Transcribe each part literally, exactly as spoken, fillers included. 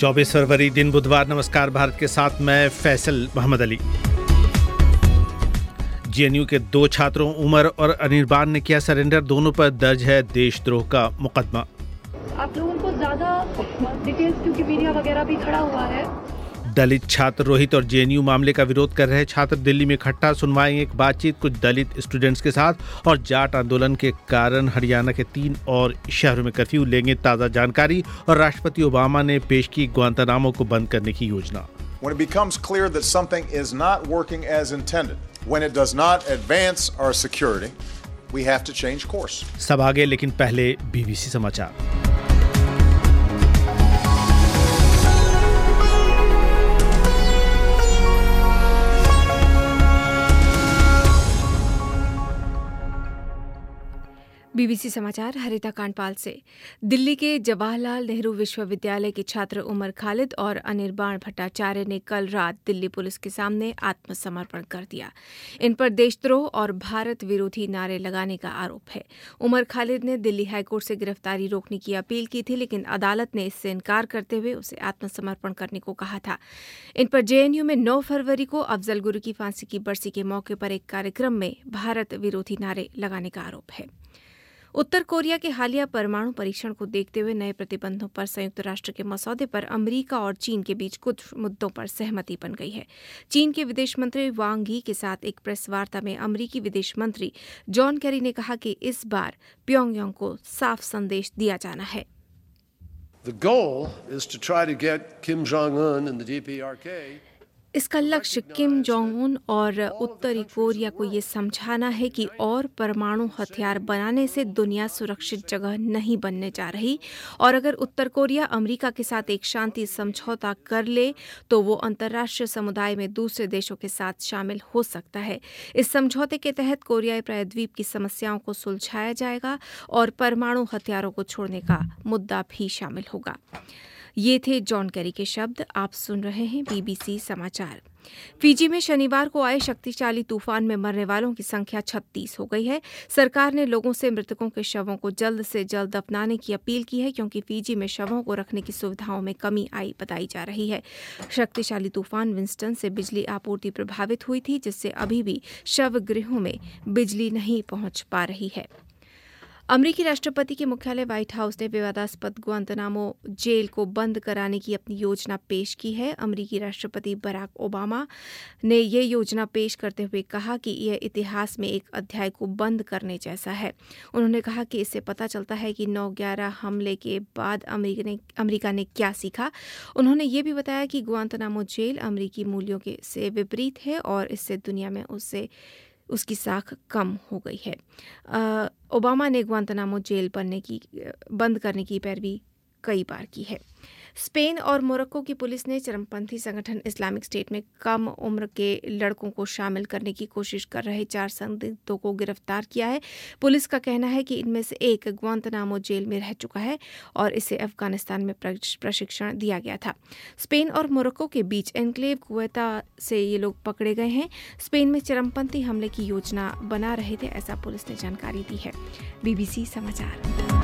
चौबीस फरवरी दिन बुधवार। नमस्कार भारत के साथ मैं फैसल मोहम्मद अली। जेएनयू के दो छात्रों उमर और अनिर्बान ने किया सरेंडर। दोनों पर दर्ज है देशद्रोह का मुकदमा। आप लोगों को ज्यादा डिटेल्स क्योंकि मीडिया वगैरह भी खड़ा हुआ है। दलित छात्र रोहित और जेएनयू मामले का विरोध कर रहे छात्र दिल्ली में इकट्ठा। सुनवाई एक बातचीत कुछ दलित स्टूडेंट्स के साथ। और जाट आंदोलन के कारण हरियाणा के तीन और शहरों में कर्फ्यू लेंगे ताज़ा जानकारी। और राष्ट्रपति ओबामा ने पेश की ग्वांतानामो को बंद करने की योजना। When it becomes clear that something is not working as intended, when it does not advance our security, we have to change course. सब आगे, लेकिन पहले बीबीसी समाचार। बीबीसी समाचार हरिता कांडपाल से। दिल्ली के जवाहरलाल नेहरू विश्वविद्यालय के छात्र उमर खालिद और अनिर्बान भट्टाचार्य ने कल रात दिल्ली पुलिस के सामने आत्मसमर्पण कर दिया। इन पर देशद्रोह और भारत विरोधी नारे लगाने का आरोप है। उमर खालिद ने दिल्ली हाईकोर्ट से गिरफ्तारी रोकने की अपील की थी, लेकिन अदालत ने इससे इनकार करते हुए उसे आत्मसमर्पण करने को कहा था। इन पर जेएनयू में नौ फरवरी को अफजल गुरु की फांसी की बरसी के मौके पर एक कार्यक्रम में भारत विरोधी नारे लगाने का आरोप है। उत्तर कोरिया के हालिया परमाणु परीक्षण को देखते हुए नए प्रतिबंधों पर संयुक्त राष्ट्र के मसौदे पर अमेरिका और चीन के बीच कुछ मुद्दों पर सहमति बन गई है। चीन के विदेश मंत्री वांग यी के साथ एक प्रेस वार्ता में अमेरिकी विदेश मंत्री जॉन केरी ने कहा कि इस बार प्योंगयांग को साफ संदेश दिया जाना है। The goal is to try to get Kim Jong-un and the D P R K इसका लक्ष्य किम जोंग उन और उत्तरी कोरिया को ये समझाना है कि और परमाणु हथियार बनाने से दुनिया सुरक्षित जगह नहीं बनने जा रही, और अगर उत्तर कोरिया अमेरिका के साथ एक शांति समझौता कर ले तो वो अंतर्राष्ट्रीय समुदाय में दूसरे देशों के साथ शामिल हो सकता है। इस समझौते के तहत कोरियाई प्रायद्वीप की समस्याओं को सुलझाया जाएगा और परमाणु हथियारों को छोड़ने का मुद्दा भी शामिल होगा। ये थे जॉन केरी के शब्द। आप सुन रहे हैं बीबीसी समाचार। फिजी में शनिवार को आए शक्तिशाली तूफान में मरने वालों की संख्या छत्तीस हो गई है। सरकार ने लोगों से मृतकों के शवों को जल्द से जल्द दफनाने की अपील की है, क्योंकि फिजी में शवों को रखने की सुविधाओं में कमी आई बताई जा रही है। शक्तिशाली तूफान विंस्टन से बिजली आपूर्ति प्रभावित हुई थी, जिससे अभी भी शवगृहों में बिजली नहीं पहुंच पा रही है। अमेरिकी राष्ट्रपति के मुख्यालय व्हाइट हाउस ने विवादास्पद ग्वांतानामो जेल को बंद कराने की अपनी योजना पेश की है। अमेरिकी राष्ट्रपति बराक ओबामा ने ये योजना पेश करते हुए कहा कि यह इतिहास में एक अध्याय को बंद करने जैसा है। उन्होंने कहा कि इससे पता चलता है कि नौ ग्यारह हमले के बाद अमेरिका ने अमेरिका ने क्या सीखा। उन्होंने ये भी बताया कि ग्वांतानामो जेल अमेरिकी मूल्यों के से विपरीत है और इससे दुनिया में उससे उसकी साख कम हो गई है। आ, ओबामा ने ग्वांतानामो जेल बनने की बंद करने की पैरवी कई बार की है। स्पेन और मोरक्को की पुलिस ने चरमपंथी संगठन इस्लामिक स्टेट में कम उम्र के लड़कों को शामिल करने की कोशिश कर रहे चार संदिग्धों को गिरफ्तार किया है। पुलिस का कहना है कि इनमें से एक ग्वांतानामो जेल में रह चुका है और इसे अफगानिस्तान में प्रशिक्षण दिया गया था। स्पेन और मोरक्को के बीच एनक्लेव कुवेता से ये लोग पकड़े गए हैं। स्पेन में चरमपंथी हमले की योजना बना रहे थे, ऐसा पुलिस ने जानकारी दी है। बीबीसी समाचार।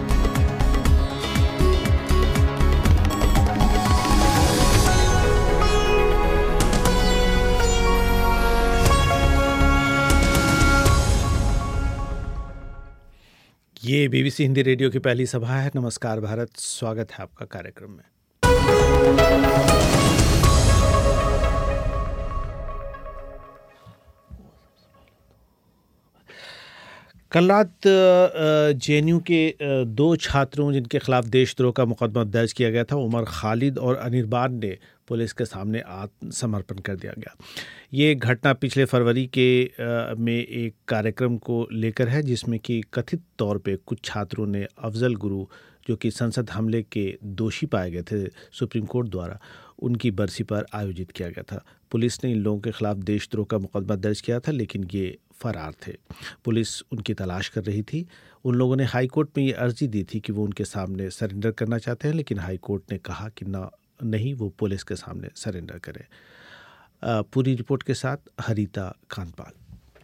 ये बीबीसी हिंदी रेडियो की पहली सभा है। नमस्कार भारत, स्वागत है आपका कार्यक्रम में। कल रात जेएनयू के दो छात्रों जिनके खिलाफ देशद्रोह का मुकदमा दर्ज किया गया था, उमर खालिद और अनिर्बान ने पुलिस के सामने आत्मसमर्पण कर दिया गया। ये घटना पिछले फरवरी के आ, में एक कार्यक्रम को लेकर है, जिसमें कि कथित तौर पे कुछ छात्रों ने अफजल गुरु, जो कि संसद हमले के दोषी पाए गए थे सुप्रीम कोर्ट द्वारा, उनकी बरसी पर आयोजित किया गया था। पुलिस ने इन लोगों के खिलाफ देशद्रोह का मुकदमा दर्ज किया था, लेकिन ये फरार थे। पुलिस उनकी तलाश कर रही थी। उन लोगों ने हाई कोर्ट में ये अर्जी दी थी कि वो उनके सामने सरेंडर करना चाहते हैं, लेकिन हाई कोर्ट ने कहा कि ना नहीं, वो पुलिस के सामने सरेंडर करें। पूरी रिपोर्ट के साथ हरिता कांडपाल।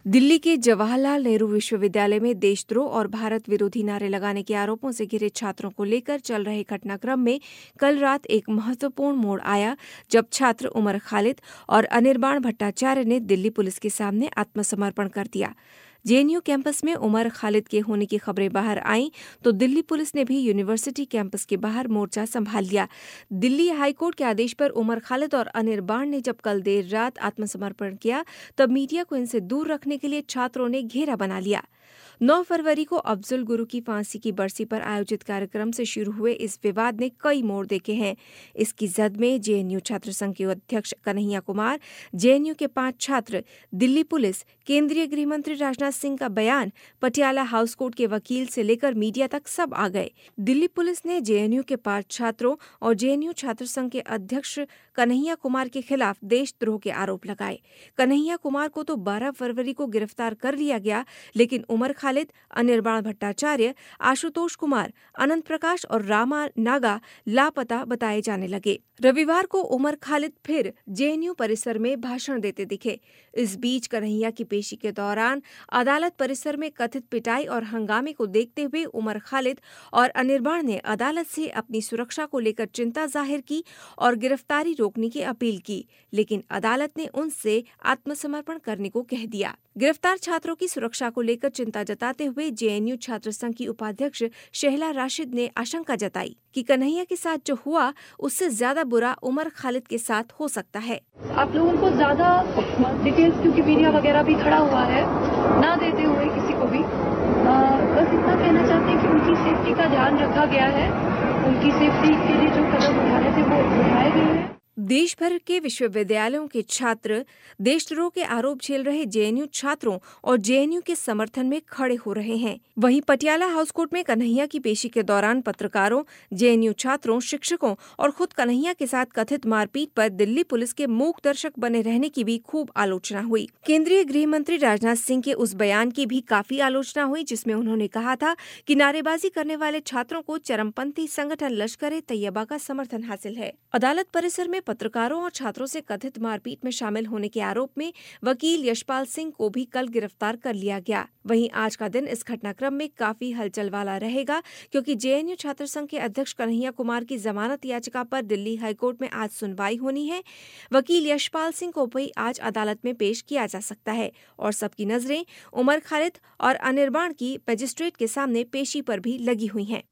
दिल्ली के जवाहरलाल नेहरू विश्वविद्यालय में देशद्रोह और भारत विरोधी नारे लगाने के आरोपों से घिरे छात्रों को लेकर चल रहे घटनाक्रम में कल रात एक महत्वपूर्ण मोड़ आया जब छात्र उमर खालिद और अनिर्बाण भट्टाचार्य ने दिल्ली पुलिस के सामने आत्मसमर्पण कर दिया। जेएनयू कैंपस में उमर खालिद के होने की खबरें बाहर आईं तो दिल्ली पुलिस ने भी यूनिवर्सिटी कैंपस के बाहर मोर्चा संभाल लिया। दिल्ली हाईकोर्ट के आदेश पर उमर खालिद और अनिर्बाण ने जब कल देर रात आत्मसमर्पण किया तब मीडिया को इनसे दूर रखने के लिए छात्रों ने घेरा बना लिया। नौ फरवरी को अफजल गुरु की फांसी की बरसी पर आयोजित कार्यक्रम से शुरू हुए इस विवाद ने कई मोड़ देखे हैं। इसकी जद में जेएनयू छात्र संघ के अध्यक्ष कन्हैया कुमार, जेएनयू के पांच छात्र, दिल्ली पुलिस, केंद्रीय गृह मंत्री राजनाथ सिंह का बयान, पटियाला हाउस कोर्ट के वकील से लेकर मीडिया तक सब आ गए। दिल्ली पुलिस ने जेएनयू के पांच छात्रों और जेएनयू छात्र संघ के अध्यक्ष कन्हैया कुमार के खिलाफ देशद्रोह के आरोप लगाए। कन्हैया कुमार को तो बारह फरवरी को गिरफ्तार कर लिया गया, लेकिन उमर खालिद, अनिर्बाण भट्टाचार्य, आशुतोष कुमार, अनंत प्रकाश और रामा नागा लापता बताए जाने लगे। रविवार को उमर खालिद फिर जेएनयू परिसर में भाषण देते दिखे। इस बीच कन्हैया की पेशी के दौरान अदालत परिसर में कथित पिटाई और हंगामे को देखते हुए उमर खालिद और अनिर्बाण ने अदालत से अपनी सुरक्षा को लेकर चिंता जाहिर की और गिरफ्तारी रोकने की अपील की, लेकिन अदालत ने उनसे आत्मसमर्पण करने को कह दिया। गिरफ्तार छात्रों की सुरक्षा को लेकर चिंता जताते हुए जेएनयू छात्र संघ की उपाध्यक्ष शहला राशिद ने आशंका जताई कि कन्हैया के साथ जो हुआ उससे ज्यादा बुरा उमर खालिद के साथ हो सकता है। आप लोगों को ज्यादा डिटेल्स, क्योंकि मीडिया वगैरह भी खड़ा हुआ है, ना देते हुए किसी को भी आ, बस इतना कहना चाहते हैं कि उनकी सेफ्टी का ध्यान रखा गया है। उनकी सेफ्टी के लिए जो कदम उठाने थे वो उठाए गए हैं। देश भर के विश्वविद्यालयों के छात्र देशद्रोह के आरोप झेल रहे जेएनयू छात्रों और जेएनयू के समर्थन में खड़े हो रहे हैं। वहीं पटियाला हाउस कोर्ट में कन्हैया की पेशी के दौरान पत्रकारों, जेएनयू छात्रों, शिक्षकों और खुद कन्हैया के साथ कथित मारपीट पर दिल्ली पुलिस के मूक दर्शक बने रहने की भी खूब आलोचना हुई। केंद्रीय गृह मंत्री राजनाथ सिंह के उस बयान की भी काफी आलोचना हुई जिसमें उन्होंने कहा था कि नारेबाजी करने वाले छात्रों को चरमपंथी संगठन लश्कर-ए-तैयबा का समर्थन हासिल है। अदालत परिसर में पत्रकारों और छात्रों से कथित मारपीट में शामिल होने के आरोप में वकील यशपाल सिंह को भी कल गिरफ्तार कर लिया गया। वहीं आज का दिन इस घटनाक्रम में काफी हलचल वाला रहेगा, क्योंकि जेएनयू छात्र संघ के अध्यक्ष कन्हैया कुमार की जमानत याचिका पर दिल्ली हाईकोर्ट में आज सुनवाई होनी है। वकील यशपाल सिंह को भी आज अदालत में पेश किया जा सकता है और सबकी नजरें उमर खालिद और अनिर्बाण की मजिस्ट्रेट के सामने पेशी पर भी लगी हुई हैं।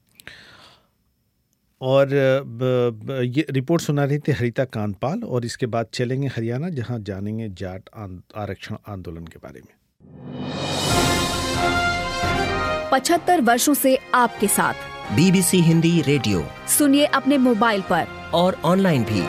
और ये रिपोर्ट सुना रही थी हरिता कांतपाल, और इसके बाद चलेंगे हरियाणा, जहां जानेंगे जाट आरक्षण आंदोलन के बारे में। पचहत्तर वर्षों से आपके साथ बीबीसी हिंदी रेडियो सुनिए अपने मोबाइल पर और ऑनलाइन भी।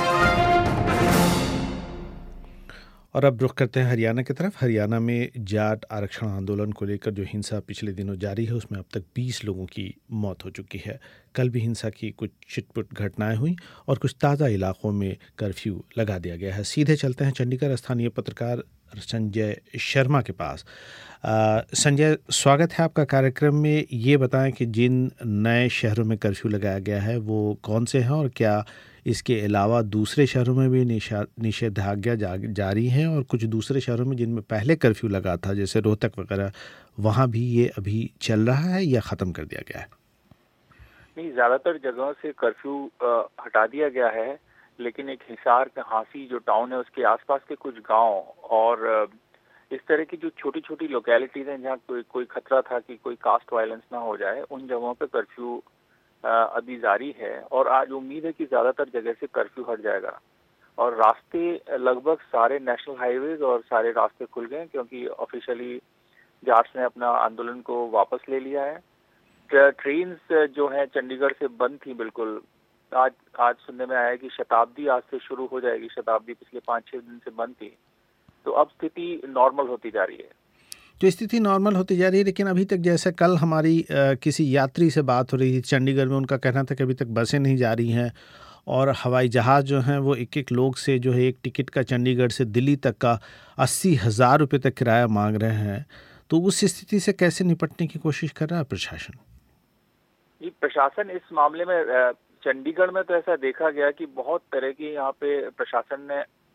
और अब रुख करते हैं हरियाणा की तरफ। हरियाणा में जाट आरक्षण आंदोलन को लेकर जो हिंसा पिछले दिनों जारी है उसमें अब तक बीस लोगों की मौत हो चुकी है। कल भी हिंसा की कुछ छिटपुट घटनाएं हुई और कुछ ताज़ा इलाकों में कर्फ्यू लगा दिया गया है। सीधे चलते हैं चंडीगढ़ स्थानीय पत्रकार संजय शर्मा के पास। आ, संजय, स्वागत है आपका कार्यक्रम में। ये बताएं कि जिन नए शहरों में कर्फ्यू लगाया गया है वो कौन से हैं और क्या इसके अलावा दूसरे शहरों में भी निषेधाज्ञा जा, जारी हैं, और कुछ दूसरे शहरों में जिनमें पहले कर्फ्यू लगा था जैसे रोहतक वगैरह, वहाँ भी ये अभी चल रहा है या ख़त्म कर दिया गया है? नहीं, ज़्यादातर जगहों से कर्फ्यू हटा दिया गया है, लेकिन एक हिसार के हांसी जो टाउन है उसके आसपास के कुछ गांव और इस तरह की जो छोटी छोटी लोकेलिटीज़ हैं जहाँ कोई कोई खतरा था कि कोई कास्ट वायलेंस ना हो जाए, उन जगहों पे कर्फ्यू अभी जारी है। और आज उम्मीद है कि ज़्यादातर जगह से कर्फ्यू हट जाएगा और रास्ते लगभग सारे नेशनल हाईवेज और सारे रास्ते खुल गए, क्योंकि ऑफिशियली जाट्स ने अपना आंदोलन को वापस ले लिया है। ट्रेन्स जो हैं चंडीगढ़ से बंद थी बिल्कुल। आज आज सुनने में आया है कि शताब्दी आज से शुरू हो जाएगी। शताब्दी पिछले पाँच छः दिन से बंद थी, तो अब स्थिति नॉर्मल होती जा रही है। तो स्थिति नॉर्मल होती जा रही है, लेकिन अभी तक जैसे कल हमारी आ, किसी यात्री से बात हो रही थी चंडीगढ़ में, उनका कहना था कि अभी तक बसें नहीं जा रही हैं और हवाई जहाज़ जो हैं वो एक एक लोग से जो है एक टिकट का चंडीगढ़ से दिल्ली तक का अस्सी हज़ार रुपये तक किराया मांग रहे हैं। तो उस स्थिति से कैसे निपटने की कोशिश कर रहा है प्रशासन? जी, प्रशासन इस मामले में चंडीगढ़ में तो ऐसा देखा गया कि बहुत तरह की यहाँ पे प्रशासन ने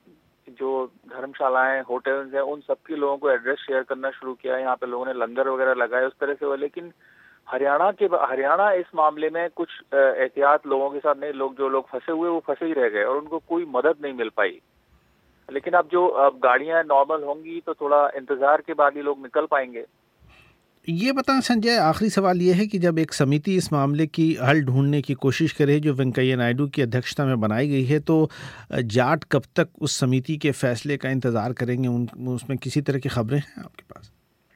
जो धर्मशालाएं, होटल्स हैं, उन सबके लोगों को एड्रेस शेयर करना शुरू किया। यहाँ पे लोगों ने लंगर वगैरह लगाए, उस तरह से हुआ। लेकिन हरियाणा के हरियाणा इस मामले में कुछ एहतियात लोगों के साथ नहीं, लोग जो लोग फंसे हुए वो फंसे ही रह गए और उनको कोई मदद नहीं मिल पाई। लेकिन अब जो अब गाड़ियां नॉर्मल होंगी तो थोड़ा इंतजार के बाद ही लोग निकल पाएंगे। ये बताएं संजय, आखिरी सवाल ये है कि जब एक समिति इस मामले की हल ढूंढने की कोशिश करे जो वेंकैया नायडू की अध्यक्षता में बनाई गई है, तो जाट कब तक उस समिति के फैसले का इंतजार करेंगे? उन उसमें किसी तरह की खबरें हैं आपके पास?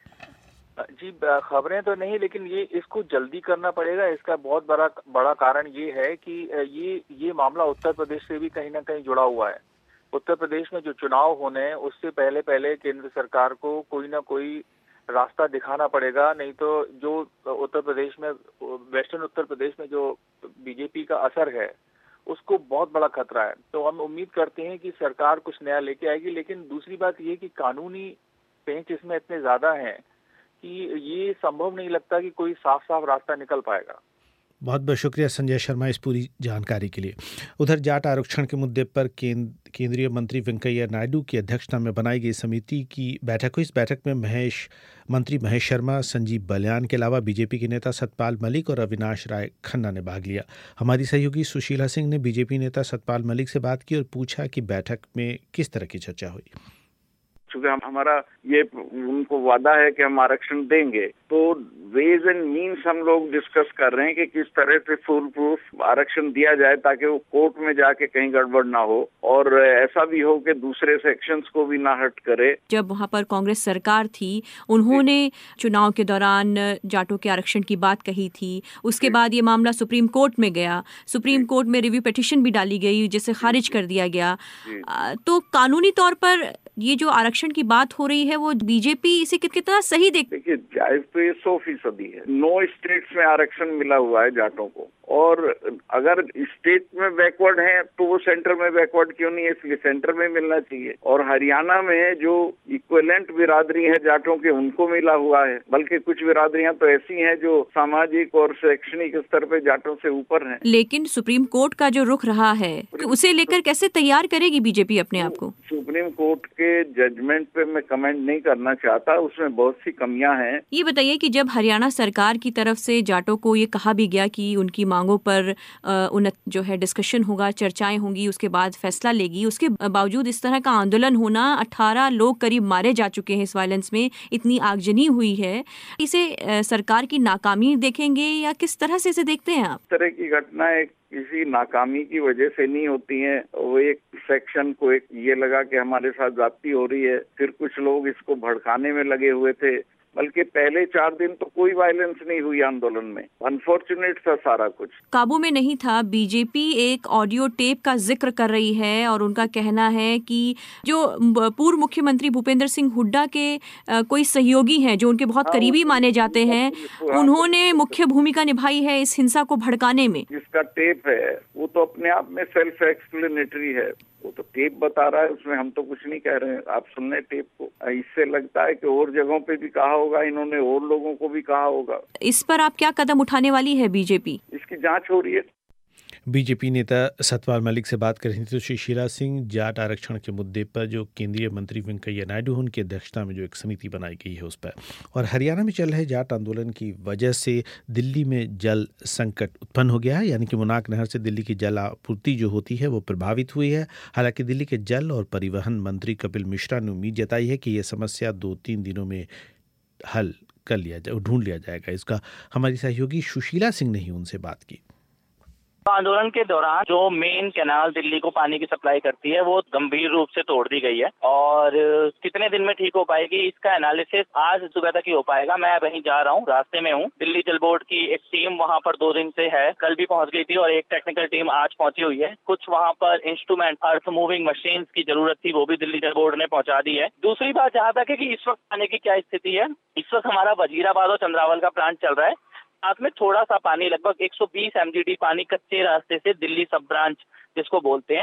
जी खबरें तो नहीं, लेकिन ये इसको जल्दी करना पड़ेगा। इसका बहुत बड़ा बड़ा कारण ये है कि ये ये मामला उत्तर प्रदेश से भी कहीं ना कहीं जुड़ा हुआ है। उत्तर प्रदेश में जो चुनाव होने हैं उससे पहले पहले केंद्र सरकार को कोई ना कोई रास्ता दिखाना पड़ेगा, नहीं तो जो उत्तर प्रदेश में, वेस्टर्न उत्तर प्रदेश में जो बीजेपी का असर है उसको बहुत बड़ा खतरा है। तो हम उम्मीद करते हैं कि सरकार कुछ नया लेके आएगी। लेकिन दूसरी बात ये कि कानूनी पेंच इसमें इतने ज्यादा हैं कि ये संभव नहीं लगता कि कोई साफ साफ रास्ता निकल पाएगा। बहुत बहुत शुक्रिया संजय शर्मा इस पूरी जानकारी के लिए। उधर जाट आरक्षण के मुद्दे पर केंद्रीय मंत्री वेंकैया नायडू की अध्यक्षता में बनाई गई समिति की बैठक हुई। इस बैठक में महेश मंत्री महेश शर्मा, संजीव बलियान के अलावा बीजेपी के नेता सतपाल मलिक और अविनाश राय खन्ना ने भाग लिया। हमारी सहयोगी सुशीला सिंह ने बीजेपी नेता सतपाल मलिक से बात की और पूछा कि बैठक में किस तरह की चर्चा हुई। चूंकि हम हमारा ये उनको वादा है कि हम आरक्षण देंगे, तो वेज एंड मीन्स हम लोग डिस्कस कर रहे हैं कि किस तरह से फुल प्रूफ आरक्षण दिया जाए ताकि वो कोर्ट में जाके कहीं गड़बड़ ना हो और ऐसा भी हो कि दूसरे सेक्शंस को भी ना हर्ट करे। जब वहाँ पर कांग्रेस सरकार थी, उन्होंने चुनाव के दौरान जाटों के आरक्षण की बात कही थी। उसके बाद ये मामला सुप्रीम कोर्ट में गया, सुप्रीम कोर्ट में रिव्यू पिटीशन भी डाली गई जिसे खारिज कर दिया गया। तो कानूनी तौर पर ये जो आरक्षण की बात हो रही है वो बीजेपी इसे कितना सही देख? देखिए, जायज तो ये सौ फीसदी है। नौ स्टेट्स में आरक्षण मिला हुआ है जाटों को, और अगर स्टेट में बैकवर्ड है तो वो सेंटर में बैकवर्ड क्यों नहीं है, इसलिए सेंटर में मिलना चाहिए। और हरियाणा में जो इक्विवेलेंट बिरादरी है जाटों के, उनको मिला हुआ है। बल्कि कुछ बिरादरियां तो ऐसी हैं जो सामाजिक और शैक्षणिक स्तर पे जाटों से ऊपर हैं। लेकिन सुप्रीम कोर्ट का जो रुख रहा है उसे लेकर कैसे तैयार करेगी बीजेपी अपने आप को? सुप्रीम कोर्ट के जजमेंट पे मैं कमेंट नहीं करना चाहता, उसमें बहुत सी कमियां हैं। ये बताइए कि जब हरियाणा सरकार की तरफ से जाटों को ये कहा भी गया कि उनकी मांगों पर उन जो है डिस्कशन होगा, चर्चाएं होंगी, उसके बाद फैसला लेगी, उसके बावजूद इस तरह का आंदोलन होना, अठारह लोग करीब मारे जा चुके हैं इस वायलेंस में, इतनी आगजनी हुई है, इसे सरकार की नाकामी देखेंगे या किस तरह से इसे देखते हैं आप? इस तरह की घटनाएं किसी नाकामी की वजह से नहीं होती हैं। वो एक सेक्शन को एक ये लगा कि हमारे साथ जाती हो रही है, फिर कुछ लोग इसको भड़काने में लगे हुए थे। बल्कि पहले चार दिन तो कोई वायलेंस नहीं हुई आंदोलन में। अनफॉर्चुनेट था सारा कुछ, काबू में नहीं था। बीजेपी एक ऑडियो टेप का जिक्र कर रही है और उनका कहना है कि जो पूर्व मुख्यमंत्री भूपेंद्र सिंह हुड्डा के कोई सहयोगी हैं जो उनके बहुत करीबी माने जाते हैं, उन्होंने मुख्य भूमिका निभाई है इस हिंसा को भड़काने में। जिसका टेप है वो तो अपने आप में सेल्फ एक्सप्लेनेटरी है, वो तो टेप बता रहा है, उसमें हम तो कुछ नहीं कह रहे हैं। आप सुनने टेप को, इससे लगता है कि और जगहों पे भी कहा होगा इन्होंने, और लोगों को भी कहा होगा। इस पर आप क्या कदम उठाने वाली है बीजेपी? इसकी जांच हो रही है। बीजेपी नेता सतपाल मलिक से बात कर रही थी। तो सुशीला सिंह, जाट आरक्षण के मुद्दे पर जो केंद्रीय मंत्री वेंकैया नायडू उनकी अध्यक्षता में जो एक समिति बनाई गई है उस पर, और हरियाणा में चल रहे जाट आंदोलन की वजह से दिल्ली में जल संकट उत्पन्न हो गया है, यानी कि मुनाक नहर से दिल्ली की जल आपूर्ति जो होती है वो प्रभावित हुई है। हालांकि दिल्ली के जल और परिवहन मंत्री कपिल मिश्रा ने उम्मीद जताई है कि यह समस्या दो तीन दिनों में हल कर लिया जाए, ढूंढ लिया जाएगा। इसका हमारी सहयोगी सुशीला सिंह ने ही उनसे बात की। आंदोलन के दौरान जो मेन कैनाल दिल्ली को पानी की सप्लाई करती है वो गंभीर रूप से तोड़ दी गई है, और कितने दिन में ठीक हो पाएगी इसका एनालिसिस आज सुबह तक ही हो पाएगा। मैं वहीं जा रहा हूँ, रास्ते में हूँ। दिल्ली जल बोर्ड की एक टीम वहाँ पर दो दिन से है, कल भी पहुँच गई थी, और एक टेक्निकल टीम आज पहुंची हुई है। कुछ वहाँ पर इंस्ट्रूमेंट, अर्थ मूविंग मशीन की जरूरत थी, वो भी दिल्ली जल बोर्ड ने पहुंचा दी है। दूसरी बात जहाँ तक है कि इस वक्त पानी की क्या स्थिति है, इस वक्त हमारा वजीराबाद और चंद्रावल का प्लांट चल रहा है, साथ में थोड़ा सा पानी, लगभग एक सौ बीस एमजीडी पानी कच्चे रास्ते से दिल्ली सब ब्रांच जिसको बोलते हैं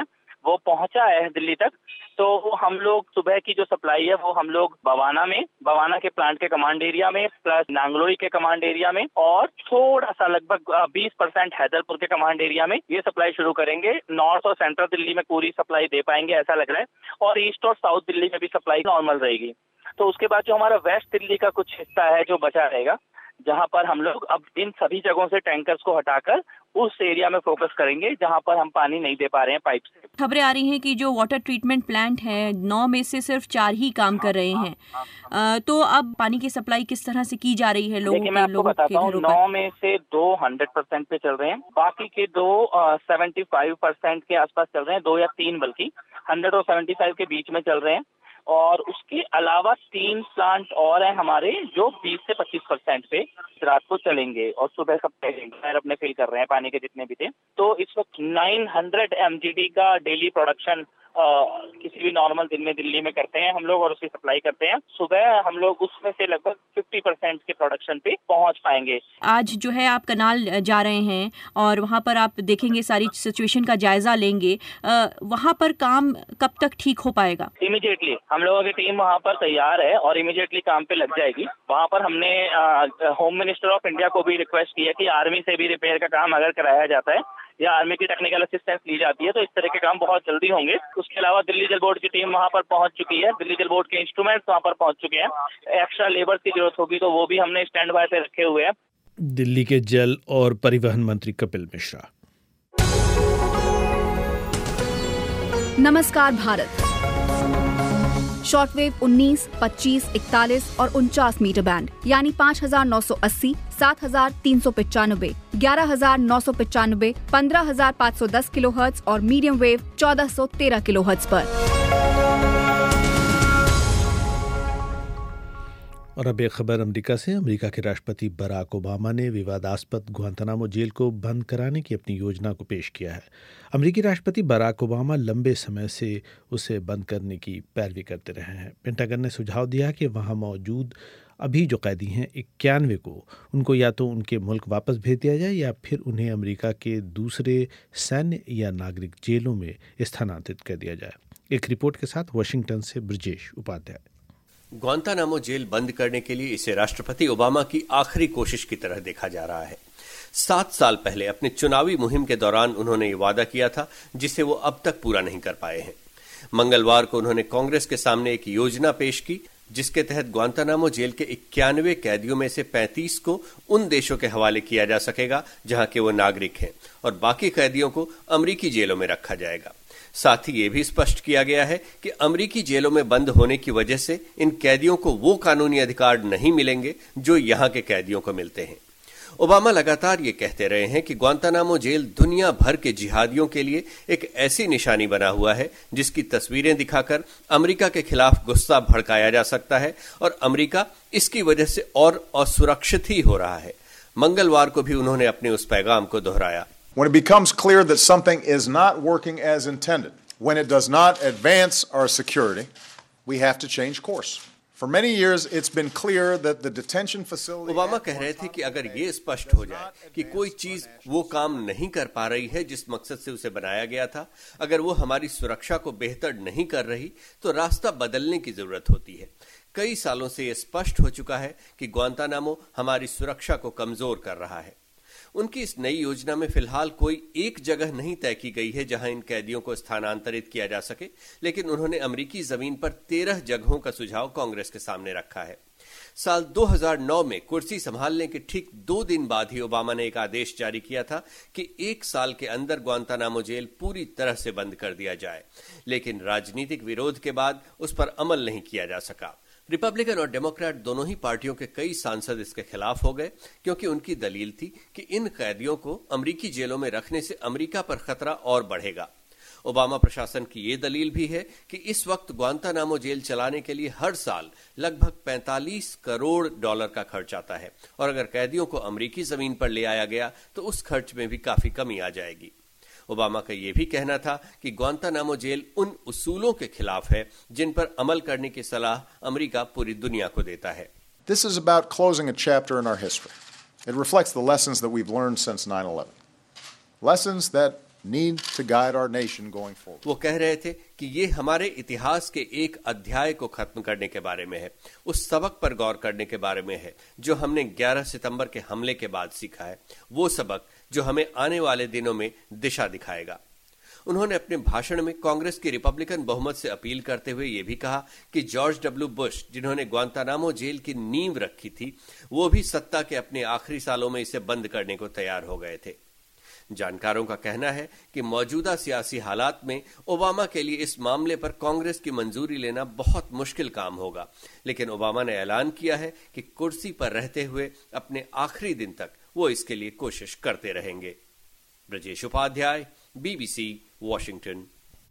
वो पहुंचा है दिल्ली तक। तो हम लोग सुबह की जो सप्लाई है वो हम लोग बवाना में, बवाना के प्लांट के कमांड एरिया में, प्लस नांगलोई के कमांड एरिया में और थोड़ा सा लगभग बीस परसेंट हैदरपुर के कमांड एरिया में ये सप्लाई शुरू करेंगे। नॉर्थ और सेंट्रल दिल्ली में पूरी सप्लाई दे पाएंगे ऐसा लग रहा है, और ईस्ट और साउथ दिल्ली में भी सप्लाई नॉर्मल रहेगी। तो उसके बाद जो हमारा वेस्ट दिल्ली का कुछ हिस्सा है जो बचा रहेगा, जहां पर हम लोग अब इन सभी जगहों से टैंकर्स को हटाकर उस एरिया में फोकस करेंगे जहां पर हम पानी नहीं दे पा रहे हैं पाइप से। खबरें आ रही हैं कि जो वाटर ट्रीटमेंट प्लांट है नौ में से सिर्फ चार ही काम कर रहे हैं, आ, तो अब पानी की सप्लाई किस तरह से की जा रही है लोगों के मैं आपको बताता हूँ, नौ में से दो हंड्रेड परसेंट पे चल रहे हैं, बाकी के दो सेवेंटी फाइव परसेंट के आसपास चल रहे हैं, दो या तीन बल्कि हंड्रेड और सेवेंटी फाइव के बीच में चल रहे हैं। और उसके अलावा तीन प्लांट और हैं हमारे जो बीस से पच्चीस परसेंट पे रात को चलेंगे और सुबह सब टैंकर अपने फिल कर रहे हैं पानी के जितने भी थे। तो इस वक्त नौ सौ एमजीडी का डेली प्रोडक्शन आ, किसी भी नॉर्मल दिन में दिल्ली में करते हैं हम लोग और उसकी सप्लाई करते हैं। सुबह हम लोग उसमें से लगभग पचास परसेंट के प्रोडक्शन पे पहुंच पाएंगे। आज जो है आप कनाल जा रहे हैं और वहां पर आप देखेंगे, सारी सिचुएशन का जायजा लेंगे, आ, वहां पर काम कब तक ठीक हो पाएगा? इमीडिएटली हम लोगों की टीम वहां पर तैयार है और इमीडिएटली काम पे लग जाएगी। वहां पर हमने होम मिनिस्टर ऑफ इंडिया को भी रिक्वेस्ट की है कि आर्मी से भी रिपेयर का काम अगर कराया जाता है या आर्मी की टेक्निकल असिस्टेंस ली जाती है तो इस तरह के काम बहुत जल्दी होंगे। उसके अलावा दिल्ली जल बोर्ड की टीम वहां पर पहुंच चुकी है, दिल्ली जल बोर्ड के इंस्ट्रूमेंट्स वहां पर पहुंच चुके हैं। एक्स्ट्रा लेबर की जरूरत होगी तो वो भी हमने स्टैंड बाय पे रखे हुए हैं। दिल्ली के जल और परिवहन मंत्री कपिल मिश्रा। नमस्कार भारत। शॉर्टवेव उन्नीस, पच्चीस, इकतालीस और उनचास मीटर बैंड यानी पाँच हजार नौ सौ अस्सी, सात हजार तीन सौ पचानबे, ग्यारह हजार नौ सौ पचानबे, पंद्रह हजार पाँच सौ दस किलोहर्ट्ज और मीडियम वेव चौदह सौ तेरह किलोहर्ट्ज पर। और अब एक खबर अमेरिका से। अमेरिका के राष्ट्रपति बराक ओबामा ने विवादास्पद गुआंतानामो जेल को बंद कराने की अपनी योजना को पेश किया है। अमेरिकी राष्ट्रपति बराक ओबामा लंबे समय से उसे बंद करने की पैरवी करते रहे हैं। पेंटागन ने सुझाव दिया कि वहां मौजूद अभी जो कैदी हैं इक्यानवे को उनको या तो उनके मुल्क वापस भेज दिया जाए या फिर उन्हें अमेरिका के दूसरे सैन्य या नागरिक जेलों में स्थानांतरित कर दिया जाए। एक रिपोर्ट के साथ वाशिंगटन से ब्रजेश उपाध्याय। ग्वांतानामो जेल बंद करने के लिए इसे राष्ट्रपति ओबामा की आखिरी कोशिश की तरह देखा जा रहा है। सात साल पहले अपने चुनावी मुहिम के दौरान उन्होंने ये वादा किया था जिसे वो अब तक पूरा नहीं कर पाए हैं। मंगलवार को उन्होंने कांग्रेस के सामने एक योजना पेश की जिसके तहत ग्वांतानामो जेल के इक्यानवे कैदियों में से पैंतीस को उन देशों के हवाले किया जा सकेगा जहां के वो नागरिक हैं और बाकी कैदियों को अमेरिकी जेलों में रखा जाएगा। साथ ही ये भी स्पष्ट किया गया है कि अमेरिकी जेलों में बंद होने की वजह से इन कैदियों को वो कानूनी अधिकार नहीं मिलेंगे जो यहां के कैदियों को मिलते हैं। ओबामा लगातार ये कहते रहे हैं कि ग्वांतानामो जेल दुनिया भर के जिहादियों के लिए एक ऐसी निशानी बना हुआ है जिसकी तस्वीरें दिखाकर अमेरिका के खिलाफ गुस्सा भड़काया जा सकता है और अमेरिका इसकी वजह से और असुरक्षित ही हो रहा है। मंगलवार को भी उन्होंने अपने उस पैगाम को दोहराया। When it becomes clear that something is not working as intended, when it does not advance our security, we have to change course. For many years, it's been clear that the detention facility. Obama कह रहे थे कि अगर ये स्पष्ट हो जाए कि कोई चीज वो काम नहीं कर पा रही है जिस मकसद से उसे बनाया गया था, अगर वो हमारी सुरक्षा को बेहतर नहीं कर रही, तो रास्ता बदलने की जरूरत होती है। कई सालों से ये स्पष्ट हो चुका है कि ग्वांतानामो हमारी सुरक्षा को कमजोर कर रहा है। उनकी इस नई योजना में फिलहाल कोई एक जगह नहीं तय की गई है जहां इन कैदियों को स्थानांतरित किया जा सके, लेकिन उन्होंने अमेरिकी जमीन पर तेरह जगहों का सुझाव कांग्रेस के सामने रखा है। साल दो हज़ार नौ में कुर्सी संभालने के ठीक दो दिन बाद ही ओबामा ने एक आदेश जारी किया था कि एक साल के अंदर ग्वांतानामो जेल पूरी तरह से बंद कर दिया जाए, लेकिन राजनीतिक विरोध के बाद उस पर अमल नहीं किया जा सका। रिपब्लिकन और डेमोक्रेट दोनों ही पार्टियों के कई सांसद इसके खिलाफ हो गए क्योंकि उनकी दलील थी कि इन कैदियों को अमेरिकी जेलों में रखने से अमेरिका पर खतरा और बढ़ेगा। ओबामा प्रशासन की ये दलील भी है कि इस वक्त ग्वांतानामो जेल चलाने के लिए हर साल लगभग पैंतालीस करोड़ डॉलर का खर्च आता है और अगर कैदियों को अमेरिकी जमीन पर ले आया गया तो उस खर्च में भी काफी कमी आ जाएगी। ओबामा का यह भी कहना था कि ग्वांतानामो जेल उन उसूलों के खिलाफ है जिन पर अमल करने की सलाह अमेरिका पूरी दुनिया को देता है। This is about closing a chapter in our history. It reflects the lessons that we've learned since nine eleven. Lessons that need to guide our nation going forward. वो कह रहे थे कि ये हमारे इतिहास के एक अध्याय को खत्म करने के बारे में है, उस सबक पर गौर करने के बारे में है जो हमने ग्यारह सितंबर के हमले के बाद सीखा है, वो सबक जो हमें आने वाले दिनों में दिशा दिखाएगा। उन्होंने अपने भाषण में कांग्रेस की रिपब्लिकन बहुमत से अपील करते हुए यह भी कहा कि जॉर्ज डब्ल्यू बुश, जिन्होंने ग्वांतानामो जेल की नींव रखी थी, वो भी सत्ता के अपने आखिरी सालों में इसे बंद करने को तैयार हो गए थे। जानकारों का कहना है कि मौजूदा सियासी हालात में ओबामा के लिए इस मामले पर कांग्रेस की मंजूरी लेना बहुत मुश्किल काम होगा, लेकिन ओबामा ने ऐलान किया है कि कुर्सी पर रहते हुए अपने आखिरी दिन तक वो इसके लिए कोशिश करते रहेंगे। Brajesh Upadhyay, BBC, Washington.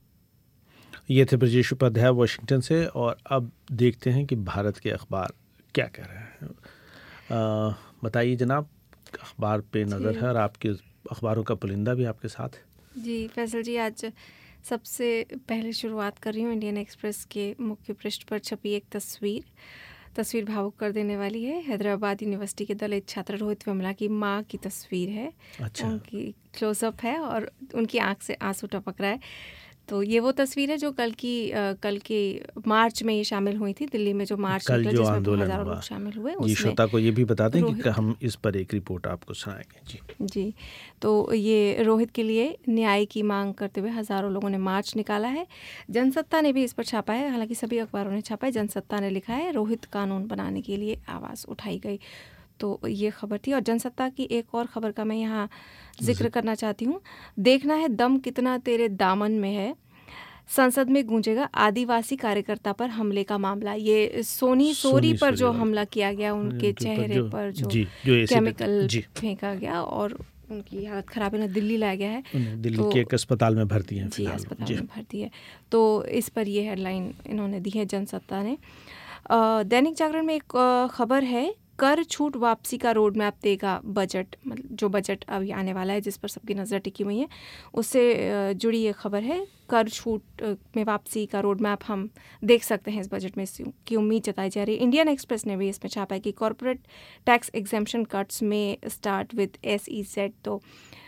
ये थे ब्रजेश उपाध्याय वॉशिंगटन से। और अब देखते हैं कि भारत के अखबार क्या कह रहे हैं। बताइए जनाब, अखबार पे नज़र है और आपके अखबारों का पुलिंदा भी आपके साथ है। जी फैसल जी, आज सबसे पहले शुरुआत कर रही हूँ इंडियन एक्सप्रेस के मुख्य पृष्ठ पर छपी एक तस्वीर तस्वीर भावुक कर देने वाली है। हैदराबाद यूनिवर्सिटी के दलित छात्र रोहित वेमुला की माँ की तस्वीर है। अच्छा। उनकी क्लोजअप है और उनकी आंख से आंसू टपक रहा है। तो ये वो तस्वीर है जो कल की आ, कल के मार्च में ये शामिल हुई थी, दिल्ली में जो मार्च कल जो आंदोलन हजारों हुआ, लोग शामिल हुए। जी श्रोता को ये भी बता दें कि हम इस पर एक रिपोर्ट आपको सुनाएंगे। जी जी तो ये रोहित के लिए न्याय की मांग करते हुए हजारों लोगों ने मार्च निकाला है। जनसत्ता ने भी इस पर छापा है, हालांकि सभी अखबारों ने छापा है। जनसत्ता ने लिखा है, रोहित कानून बनाने के लिए आवाज़ उठाई गई। तो ये खबर थी। और जनसत्ता की एक और खबर का मैं यहाँ जिक्र करना चाहती हूँ। देखना है दम कितना तेरे दामन में है, संसद में गूंजेगा आदिवासी कार्यकर्ता पर हमले का मामला। ये सोनी सोरी पर जो हमला किया गया, उनके चेहरे पर जो, जो, जो केमिकल फेंका गया और उनकी हालत खराब है, दिल्ली लाया गया है। दिल्ली तो, के एक अस्पताल में भर्ती हैं जी अस्पताल जी। में भर्ती है। तो इस पर ये हेडलाइन इन्होंने दी है जनसत्ता ने। दैनिक जागरण में एक खबर है, कर छूट वापसी का रोड मैप देगा बजट। मतलब जो बजट अभी आने वाला है, जिस पर सबकी नज़र टिकी हुई है, उससे जुड़ी ये खबर है। कर छूट में वापसी का रोड मैप हम देख सकते हैं इस बजट में, की उम्मीद जताई जा रही है। इंडियन एक्सप्रेस ने भी इसमें छापा है कि कॉरपोरेट टैक्स एग्जेम्पशन कट्स में start with S E Z. तो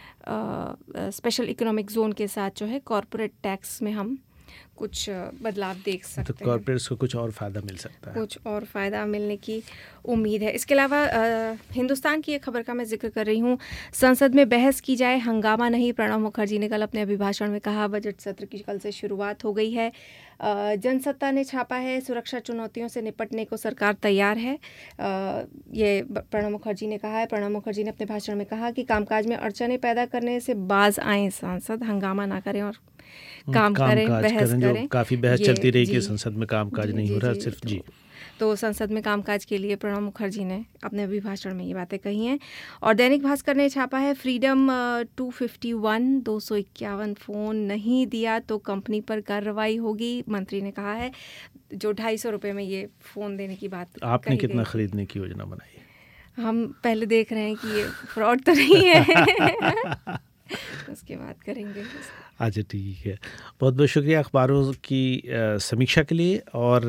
स्पेशल इकोनॉमिक जोन के साथ जो है कॉरपोरेट टैक्स में हम कुछ बदलाव देख सकते तो हैं। कॉर्पोरेट्स को कुछ और फ़ायदा मिल सकता है, कुछ और फ़ायदा मिलने की उम्मीद है। इसके अलावा हिंदुस्तान की एक खबर का मैं जिक्र कर रही हूँ। संसद में बहस की जाए, हंगामा नहीं, प्रणब मुखर्जी ने कल अपने अभिभाषण में कहा। बजट सत्र की कल से शुरुआत हो गई है। जनसत्ता ने छापा है, सुरक्षा चुनौतियों से निपटने को सरकार तैयार है, ये प्रणब मुखर्जी ने कहा है। प्रणब मुखर्जी ने अपने भाषण में कहा कि कामकाज में अड़चनें पैदा करने से बाज आए सांसद, हंगामा ना करें और काम, काम करें, बहस करें, करें। काफ़ी बहस चलती रही कि संसद में कामकाज नहीं हो रहा सिर्फ जी। तो संसद में कामकाज के लिए प्रणब मुखर्जी ने अपने अभिभाषण में ये बातें कही हैं। और दैनिक भास्कर ने छापा है, फ्रीडम टू फिफ्टी वन दो सौ इक्यावन फ़ोन नहीं दिया तो कंपनी पर कार्रवाई होगी। मंत्री ने कहा है, जो ढाई सौ रुपये में ये फ़ोन देने की बात। आपने कितना खरीदने की योजना बनाई है? हम पहले देख रहे हैं कि ये फ्रॉड तो नहीं है उसके बाद करेंगे। अच्छा ठीक है, बहुत बहुत शुक्रिया अखबारों की समीक्षा के लिए। और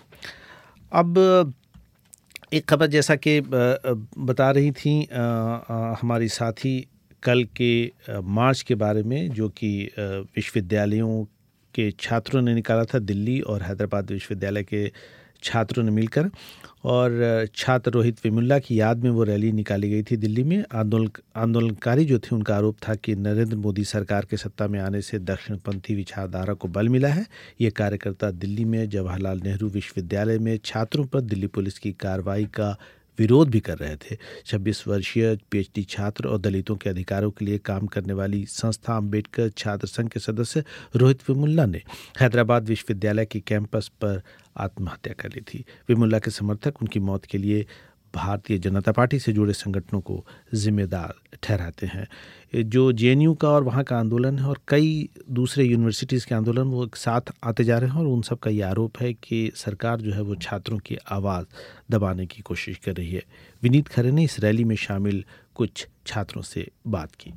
अब एक खबर जैसा कि बता रही थी हमारी साथी कल के मार्च के बारे में, जो कि विश्वविद्यालयों के छात्रों ने निकाला था, दिल्ली और हैदराबाद विश्वविद्यालय के छात्रों ने मिलकर। और छात्र रोहित वेमुला की याद में वो रैली निकाली गई थी दिल्ली में। आंदोलन आंदोलनकारी जो थे, उनका आरोप था कि नरेंद्र मोदी सरकार के सत्ता में आने से दक्षिणपंथी विचारधारा को बल मिला है। ये कार्यकर्ता दिल्ली में जवाहरलाल नेहरू विश्वविद्यालय में छात्रों पर दिल्ली पुलिस की कार्रवाई का विरोध भी कर रहे थे। छब्बीस वर्षीय पीएचडी छात्र और दलितों के अधिकारों के लिए काम करने वाली संस्था अम्बेडकर छात्र संघ के सदस्य रोहित वेमुला ने हैदराबाद विश्वविद्यालय के कैंपस पर आत्महत्या कर ली थी। वेमुला के समर्थक उनकी मौत के लिए भारतीय जनता पार्टी से जुड़े संगठनों को जिम्मेदार ठहराते हैं। जो जेएनयू का और वहाँ का आंदोलन है और कई दूसरे यूनिवर्सिटीज़ के आंदोलन, वो एक साथ आते जा रहे हैं। और उन सब का ये आरोप है कि सरकार जो है वो छात्रों की आवाज़ दबाने की कोशिश कर रही है। विनीत खरे ने इस रैली में शामिल कुछ छात्रों से बात की।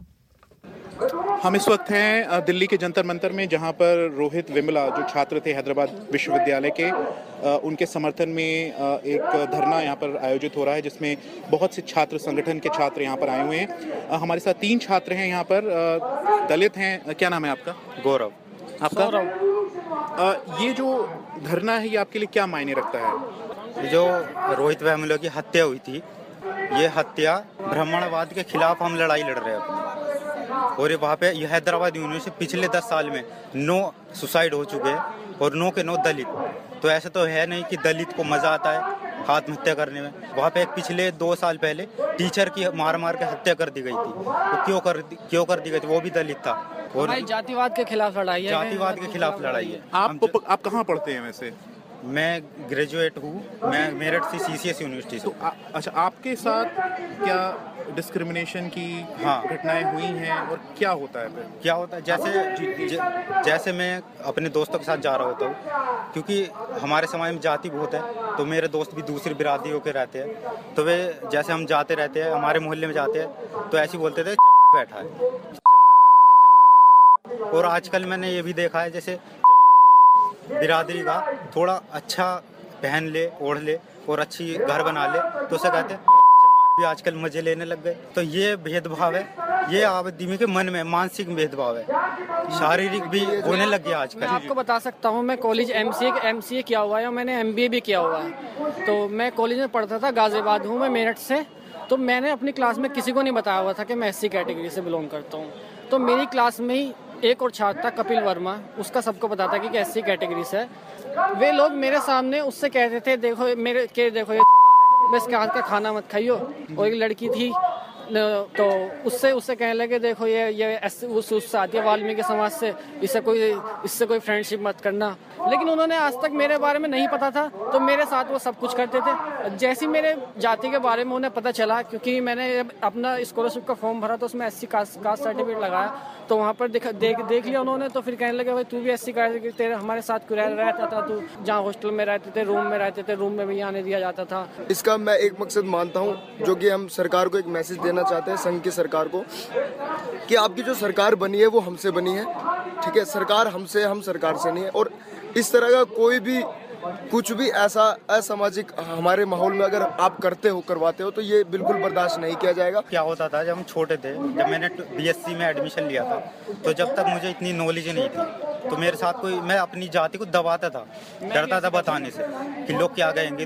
हम इस वक्त हैं दिल्ली के जंतर मंतर में, जहां पर रोहित वेमुला जो छात्र थे हैदराबाद विश्वविद्यालय के, उनके समर्थन में एक धरना यहां पर आयोजित हो रहा है, जिसमें बहुत से छात्र संगठन के छात्र यहां पर आए हुए हैं। हमारे साथ तीन छात्र हैं यहां पर। दलित हैं। क्या नाम है आपका? गौरव। आपका? आ, ये जो धरना है ये आपके लिए क्या मायने रखता है? जो रोहित वेमुला की हत्या हुई थी, ये हत्या ब्राह्मणवाद के खिलाफ हम लड़ाई लड़ रहे हैं अपनी। और वहाँ पे ये हैदराबाद यूनिवर्सिटी पिछले दस साल में नौ सुसाइड हो चुके हैं और नौ के नौ दलित। तो ऐसा तो है नहीं कि दलित को मजा आता है आत्महत्या करने में। वहाँ पे एक पिछले दो साल पहले टीचर की मार मार के हत्या कर दी गई थी। वो क्यों कर क्यों कर दी गई थी? वो भी दलित था। और जातिवाद के खिलाफ लड़ाई है। जातिवाद के खिलाफ लड़ाई है। आप आप कहाँ पढ़ते हैं वैसे? मैं ग्रेजुएट हूँ, मैं मेरठ से सीसीएस यूनिवर्सिटी से। तो आ, अच्छा, आपके साथ क्या डिस्क्रिमिनेशन की हाँ घटनाएं हुई हैं और क्या होता है फिर? क्या होता है जैसे ज, जैसे मैं अपने दोस्तों के साथ जा रहा होता हूँ, क्योंकि हमारे समाज में जाति बहुत है, तो मेरे दोस्त भी दूसरी बिरादरियों के रहते हैं। तो वे जैसे हम जाते रहते हैं, हमारे मोहल्ले में जाते हैं, तो ऐसे बोलते थे चमार बैठा है, चमार बैठा है, चमार कैसे कर रहा है। और आजकल मैंने ये भी देखा है, जैसे बिरादरी का थोड़ा अच्छा पहन ले, ओढ़ ले और अच्छी घर बना ले तो उसे कहते हैं चमार भी आजकल मजे लेने लग गए। तो ये भेदभाव है, ये आदमी के मन में मानसिक भेदभाव है, शारीरिक भी होने लग गया आजकल। मैं आपको बता सकता हूँ, मैं कॉलेज एमसीए एमसीए किया हुआ है और मैंने एमबीए भी किया हुआ है। तो मैं कॉलेज में पढ़ता था, गाजियाबाद हूँ मैं मेरठ से। तो मैंने अपनी क्लास में किसी को नहीं बताया हुआ था कि मैं एससी कैटेगरी से बिलोंग करता हूँ। तो मेरी क्लास में ही एक और छात्र था कपिल वर्मा, उसका सबको पता था कि एससी कैटेगरी से है। वे लोग मेरे सामने उससे कहते थे देखो मेरे के देखो ये चमार है, मैं इसके हाथ का खाना मत खाइयो। और एक लड़की थी तो उससे उससे कहने लगे देखो ये ये उस उससे आती है वाल्मीकि समाज से, इससे कोई इससे कोई फ्रेंडशिप मत करना। लेकिन उन्होंने आज तक मेरे बारे में नहीं पता था, तो मेरे साथ वो सब कुछ करते थे। जैसे ही मेरे जाति के बारे में उन्हें पता चला, क्योंकि मैंने अपना स्कॉलरशिप का फॉर्म भरा तो उसमें एससी कास्ट कास्ट सर्टिफिकेट लगाया, तो वहाँ पर देख देख देख लिया उन्होंने। तो फिर कहने लगे भाई तू भी एससी कैटेगरी, तेरे हमारे साथ क्यों रहता था, तू जहाँ हॉस्टल में रहते थे, रूम में रहते थे, रूम में भी आने दिया जाता था। इसका मैं एक मकसद मानता हूँ, जो कि हम सरकार को एक मैसेज देना चाहते हैं, संघ की सरकार को, कि आपकी जो सरकार बनी है वो हमसे बनी है, ठीक है। सरकार हमसे, हम सरकार से नहीं है। और इस तरह का कोई भी कुछ भी ऐसा असामाजिक हमारे माहौल में अगर आप करते हो, करवाते हो, तो ये बिल्कुल बर्दाश्त नहीं किया जाएगा। क्या होता था जब हम छोटे थे, जब मैंने बीएससी में एडमिशन लिया था, तो जब तक मुझे इतनी नॉलेज नहीं थी, तो मेरे साथ कोई, मैं अपनी जाति को दबाता था, डरता था बताने से कि लोग क्या कहेंगे,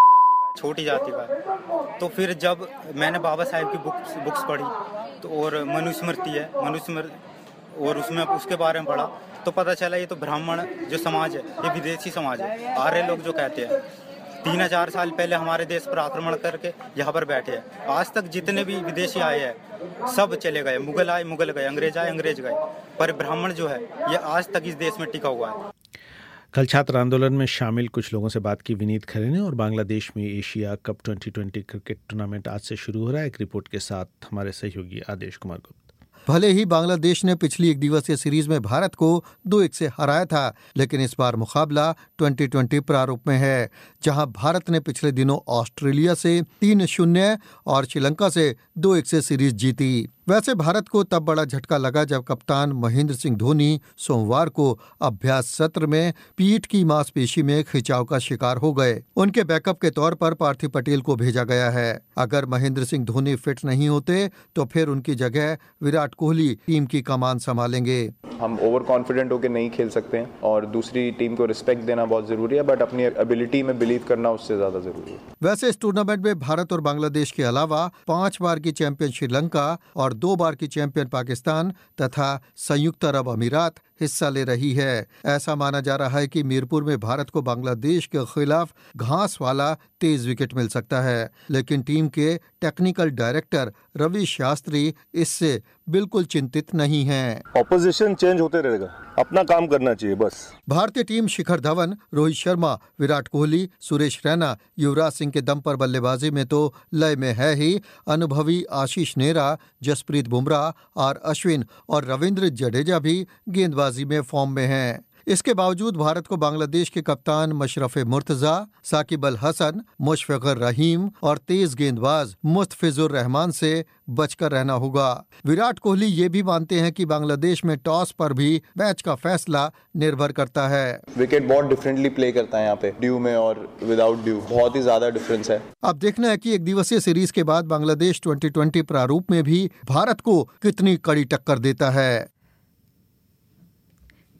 छोटी जाति का। तो फिर जब मैंने बाबा साहेब की बुक्स बुक्स पढ़ी तो, और मनुस्मृति है मनुस्मृति और उसमें उसके बारे में पढ़ा, तो पता चला ये तो ब्राह्मण जो समाज है ये विदेशी समाज है। आर्य लोग जो कहते हैं तीन हजार साल पहले हमारे देश पर आक्रमण करके यहाँ पर बैठे हैं। आज तक जितने भी विदेशी आए हैं सब चले गए, मुगल आए मुगल गए, अंग्रेज आए अंग्रेज गए, पर ब्राह्मण जो है ये आज तक इस देश में टिका हुआ है। कल छात्र आंदोलन में शामिल कुछ लोगों से बात की विनीत खरे ने। और बांग्लादेश में Asia cup twenty twenty cricket tournament आज से शुरू हो रहा है। एक रिपोर्ट के साथ हमारे सहयोगी आदेश कुमार गुप्ता। भले ही बांग्लादेश ने पिछली एक दिवसीय सीरीज में भारत को दो एक से हराया था, लेकिन इस बार मुकाबला ट्वेंटी ट्वेंटी प्रारूप में है, जहां भारत ने पिछले दिनों ऑस्ट्रेलिया से तीन शून्य और श्रीलंका से दो एक से सीरीज जीती। वैसे भारत को तब बड़ा झटका लगा जब कप्तान महेंद्र सिंह धोनी सोमवार को अभ्यास सत्र में पीठ की मांसपेशी में खिंचाव का शिकार हो गए। उनके बैकअप के तौर पर पार्थिव पटेल को भेजा गया है। अगर महेंद्र सिंह धोनी फिट नहीं होते तो फिर उनकी जगह विराट कोहली टीम की कमान संभालेंगे। हम ओवर कॉन्फिडेंट होकर नहीं खेल सकते हैं और दूसरी टीम को रिस्पेक्ट देना बहुत जरूरी है, बट अपनी एबिलिटी में बिलीव करना उससे ज्यादा जरूरी है। वैसे इस टूर्नामेंट में भारत और बांग्लादेश के अलावा पांच बार की चैंपियन श्रीलंका और दो बार की चैंपियन पाकिस्तान तथा संयुक्त अरब अमीरात हिस्सा ले रही है। ऐसा माना जा रहा है कि मीरपुर में भारत को बांग्लादेश के खिलाफ घास वाला तेज विकेट मिल सकता है, लेकिन टीम के टेक्निकल डायरेक्टर रवि शास्त्री इससे बिल्कुल चिंतित नहीं हैं। ऑपोजिशन चेंज होते रहेगा, अपना काम करना चाहिए बस। भारतीय टीम शिखर धवन, रोहित शर्मा, विराट कोहली, सुरेश रैना, युवराज सिंह के दम पर बल्लेबाजी में तो लय में है ही। अनुभवी आशीष नेहरा, जसप्रीत बुमराह और अश्विन और रविंद्र जडेजा भी गेंदबाजी में फॉर्म में हैं। इसके बावजूद भारत को बांग्लादेश के कप्तान मशरफ मुर्तजा, साकिब अल हसन, मुशफिकुर रहीम और तेज गेंदबाज मुस्तफिजुर रहमान से बचकर रहना होगा। विराट कोहली ये भी मानते हैं कि बांग्लादेश में टॉस पर भी मैच का फैसला निर्भर करता है। विकेट बहुत डिफरेंटली प्ले करता है यहाँ पे, ड्यू में और विदाउट ड्यू बहुत ही ज्यादा डिफरेंस है। अब देखना है कि एक दिवसीय सीरीज के बाद बांग्लादेश ट्वेंटी ट्वेंटी प्रारूप में भी भारत को कितनी कड़ी टक्कर देता है।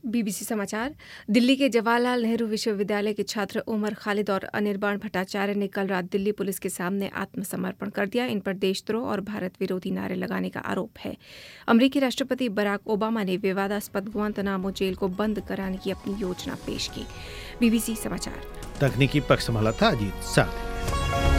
बीबीसी समाचार। दिल्ली के जवाहरलाल नेहरू विश्वविद्यालय के छात्र उमर खालिद और अनिर्बाण भट्टाचार्य ने कल रात दिल्ली पुलिस के सामने आत्मसमर्पण कर दिया। इन पर देशद्रोह और भारत विरोधी नारे लगाने का आरोप है। अमेरिकी राष्ट्रपति बराक ओबामा ने विवादास्पद गुआंतनामो जेल को बंद कराने की अपनी योजना पेश की। बीबीसी समाचार। तकनीकी पक्ष संभाला था अजीत साथ।